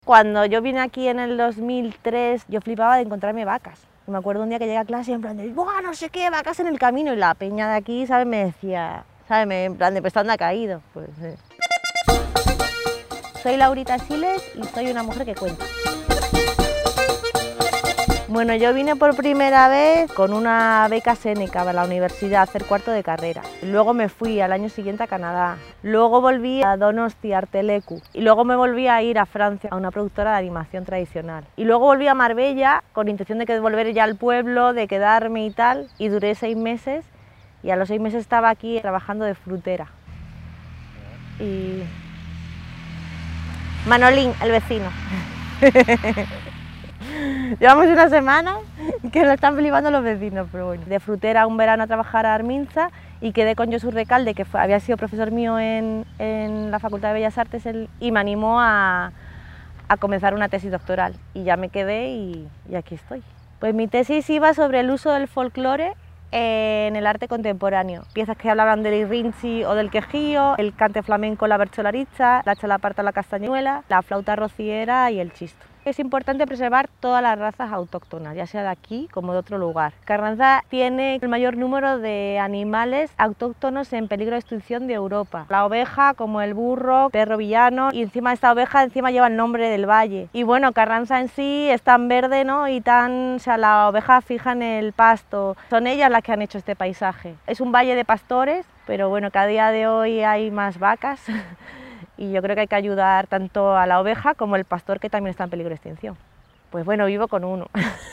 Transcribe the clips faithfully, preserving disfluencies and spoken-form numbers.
Cuando yo vine aquí en el dos mil tres, yo flipaba de encontrarme vacas. Me acuerdo un día que llegué a clase y en plan de, ¡buah, no sé qué, vacas en el camino! Y la peña de aquí, ¿sabes? Me decía, ¿sabes? Me, en plan de, pues ¿dónde ha caído? Pues, eh. Soy Laurita Siles y soy una mujer que cuenta. Bueno, yo vine por primera vez con una beca Seneca para la universidad a hacer cuarto de carrera. Luego me fui al año siguiente a Canadá. Luego volví a Donostia, Artelecu. Y luego me volví a ir a Francia, a una productora de animación tradicional. Y luego volví a Marbella con intención de que volver ya al pueblo, de quedarme y tal. Y duré seis meses. Y a los seis meses estaba aquí trabajando de frutera. Y... Manolín, el vecino. Llevamos una semana que lo están flipando los vecinos, pero bueno. De frutera un verano a trabajar a Arminza y quedé con Josu Recalde, que fue, había sido profesor mío en, en la Facultad de Bellas Artes el, y me animó a, a comenzar una tesis doctoral. Y ya me quedé y, y aquí estoy. Pues mi tesis iba sobre el uso del folclore en el arte contemporáneo. Piezas que hablaban del irrinchi o del quejío, el cante flamenco, la bercholariza, la chalaparta, la castañuela, la flauta rociera y el chisto. Es importante preservar todas las razas autóctonas, ya sea de aquí como de otro lugar. Carranza tiene el mayor número de animales autóctonos en peligro de extinción de Europa. La oveja, como el burro, perro villano, y encima esta oveja encima lleva el nombre del valle. Y bueno, Carranza en sí es tan verde, ¿no? Y tan, o sea, la oveja fija en el pasto. Son ellas las que han hecho este paisaje. Es un valle de pastores, pero bueno, que a día de hoy hay más vacas. Y yo creo que hay que ayudar tanto a la oveja como al pastor, que también está en peligro de extinción. Pues bueno, vivo con uno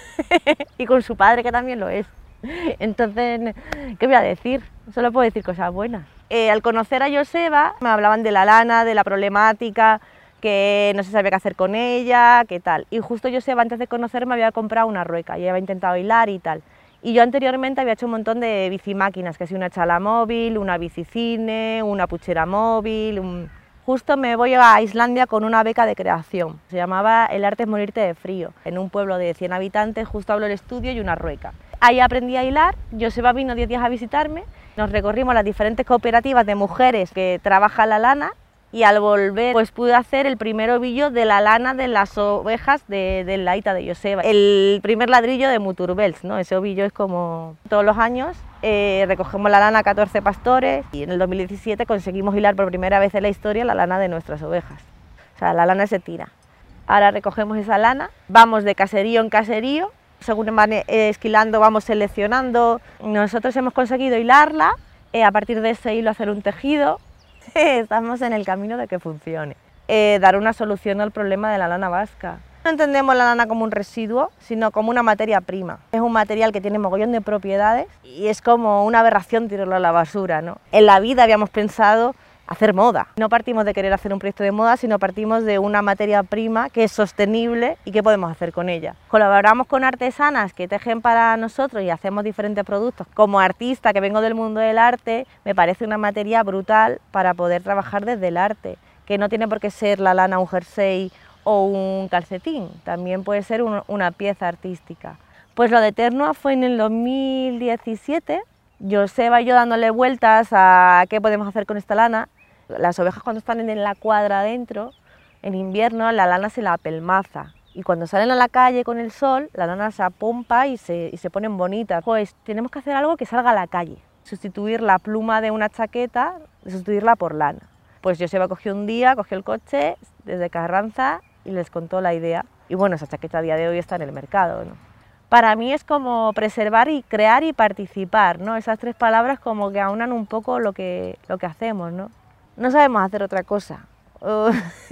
y con su padre, que también lo es. Entonces, ¿qué voy a decir? Solo puedo decir cosas buenas. Eh, al conocer a Joseba me hablaban de la lana, de la problemática, que no se sabía qué hacer con ella, qué tal. Y justo Joseba, antes de conocerme, había comprado una rueca y había intentado hilar y tal. Y yo anteriormente había hecho un montón de bicimáquinas, que es una chala móvil, una bicicine, una puchera móvil... Un... Justo me voy a Islandia con una beca de creación. Se llamaba El arte es morirte de frío. En un pueblo de cien habitantes, justo hablo el estudio y una rueca. Ahí aprendí a hilar. Joseba vino diez días a visitarme. Nos recorrimos las diferentes cooperativas de mujeres que trabajan la lana. Y al volver, pues pude hacer el primer ovillo de la lana de las ovejas de, de la Ita de Joseba. El primer ladrillo de Muturbels, ¿no? Ese ovillo es como todos los años. Eh, recogemos la lana a catorce pastores y en el dos mil diecisiete conseguimos hilar por primera vez en la historia la lana de nuestras ovejas. O sea, la lana se tira. Ahora recogemos esa lana, vamos de caserío en caserío, según van eh, esquilando vamos seleccionando. Nosotros hemos conseguido hilarla, eh, a partir de ese hilo hacer un tejido. Estamos en el camino de que funcione. Eh, dar una solución al problema de la lana vasca. No entendemos la lana como un residuo, sino como una materia prima. Es un material que tiene mogollón de propiedades y es como una aberración tirarlo a la basura, ¿no? En la vida habíamos pensado hacer moda. No partimos de querer hacer un proyecto de moda, sino partimos de una materia prima que es sostenible y qué podemos hacer con ella. Colaboramos con artesanas que tejen para nosotros y hacemos diferentes productos. Como artista que vengo del mundo del arte, me parece una materia brutal para poder trabajar desde el arte, que no tiene por qué ser la lana, un jersey o un calcetín, también puede ser un, una pieza artística. Pues lo de Ternua fue en el dos mil diecisiete, Joseba y yo dándole vueltas a qué podemos hacer con esta lana. Las ovejas cuando están en la cuadra adentro, en invierno la lana se la apelmaza y cuando salen a la calle con el sol, la lana se apompa y se, y se ponen bonitas. Pues tenemos que hacer algo que salga a la calle, sustituir la pluma de una chaqueta, sustituirla por lana. Pues Joseba cogió un día, cogió el coche desde Carranza y les contó la idea. Y bueno, esa chaqueta a día de hoy está en el mercado, ¿no? Para mí es como preservar y crear y participar, ¿no? Esas tres palabras como que aunan un poco lo que, lo que hacemos, ¿no? No sabemos hacer otra cosa. O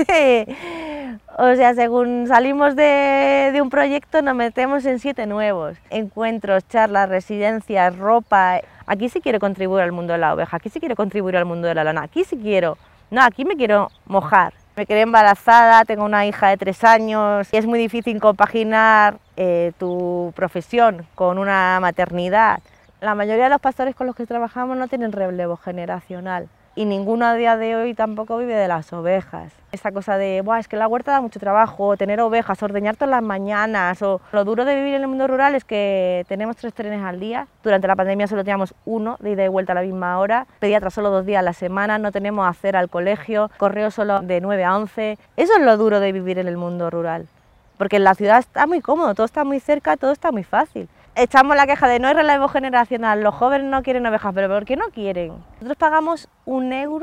sea, según salimos de, de un proyecto nos metemos en siete nuevos. Encuentros, charlas, residencias, ropa. Aquí sí quiero contribuir al mundo de la oveja, aquí sí quiero contribuir al mundo de la lana, aquí sí quiero. No, aquí me quiero mojar. Me quedé embarazada, tengo una hija de tres años y es muy difícil compaginar eh, tu profesión con una maternidad. La mayoría de los pastores con los que trabajamos no tienen relevo generacional. y ninguno a día de hoy tampoco vive de las ovejas. Esta cosa de, Buah, es que la huerta da mucho trabajo, tener ovejas, ordeñar todas las mañanas, o lo duro de vivir en el mundo rural es que tenemos tres trenes al día. Durante la pandemia solo teníamos uno de ida y vuelta a la misma hora, pediatra solo dos días a la semana, no tenemos acera al colegio, correo solo de nueve a once. Eso es lo duro de vivir en el mundo rural, porque en la ciudad está muy cómodo, todo está muy cerca, todo está muy fácil. Echamos la queja de no hay relevo generacional, los jóvenes no quieren ovejas, pero ¿por qué no quieren? Nosotros pagamos un euro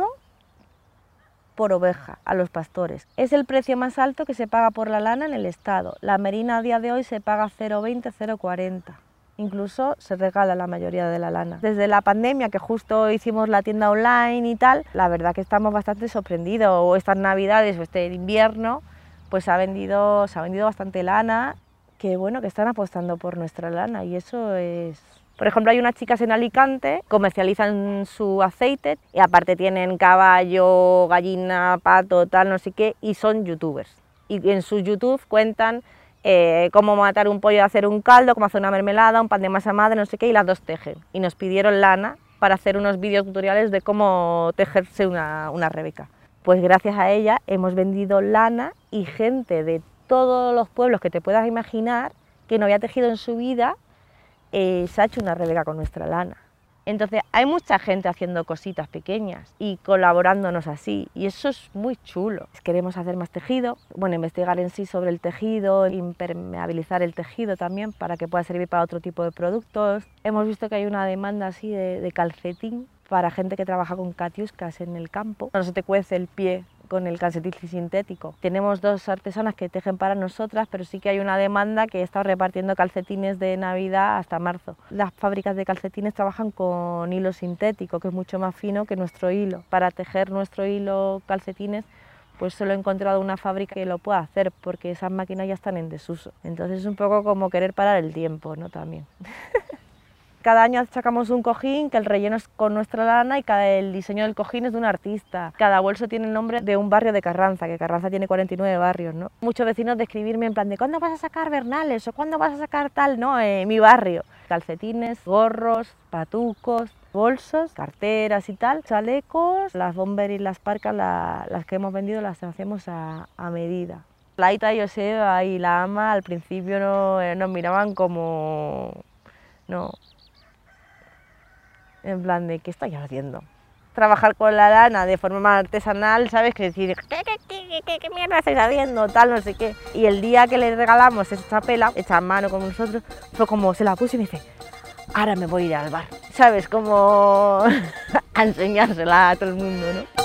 por oveja a los pastores. Es el precio más alto que se paga por la lana en el Estado. La merina a día de hoy se paga cero coma veinte, cero coma cuarenta. Incluso se regala la mayoría de la lana. Desde la pandemia, que justo hicimos la tienda online y tal, la verdad que estamos bastante sorprendidos. O estas navidades o este invierno, pues se ha vendido, se ha vendido bastante lana, que bueno, que están apostando por nuestra lana y eso es... Por ejemplo, hay unas chicas en Alicante, comercializan su aceite y aparte tienen caballo, gallina, pato, tal, no sé qué, y son youtubers. Y en su YouTube cuentan eh, cómo matar un pollo y hacer un caldo, cómo hacer una mermelada, un pan de masa madre, no sé qué, y las dos tejen. Y nos pidieron lana para hacer unos vídeos tutoriales de cómo tejerse una, una rebeca. Pues gracias a ella hemos vendido lana y gente de todos los pueblos que te puedas imaginar que no había tejido en su vida, Eh, se ha hecho una rebeca con nuestra lana. Entonces hay mucha gente haciendo cositas pequeñas y colaborándonos así y eso es muy chulo. Queremos hacer más tejido, bueno, investigar en sí sobre el tejido, impermeabilizar el tejido también para que pueda servir para otro tipo de productos. Hemos visto que hay una demanda así de, de calcetín para gente que trabaja con catiuscas en el campo. No se te cuece el pie con el calcetín sintético. Tenemos dos artesanas que tejen para nosotras, pero sí que hay una demanda que está repartiendo calcetines de Navidad hasta marzo. Las fábricas de calcetines trabajan con hilo sintético, que es mucho más fino que nuestro hilo. Para tejer nuestro hilo calcetines, pues solo he encontrado una fábrica que lo pueda hacer, porque esas máquinas ya están en desuso. Entonces es un poco como querer parar el tiempo, ¿no? También. Cada año sacamos un cojín que el relleno es con nuestra lana y cada, el diseño del cojín es de un artista. Cada bolso tiene el nombre de un barrio de Carranza, que Carranza tiene cuarenta y nueve barrios, ¿no? Muchos vecinos de escribirme en plan de ¿cuándo vas a sacar Bernales? o ¿cuándo vas a sacar tal? No, eh, mi barrio. Calcetines, gorros, patucos, bolsos, carteras y tal, chalecos, las bomber y las parcas, la, las que hemos vendido las hacemos a, a medida. La Ita y Joseba y la Ama al principio no, eh, nos miraban como... no... en plan de, ¿qué estáis haciendo? Trabajar con la lana de forma artesanal, ¿sabes? Que decir, ¿qué, qué, qué, qué, qué mierda estáis haciendo? Tal, no sé qué. Y el día que le regalamos esa chapela, hecha a mano con nosotros, fue como, se la puse y me dice, ahora me voy a ir al bar, ¿sabes? Como a enseñársela a todo el mundo, ¿no?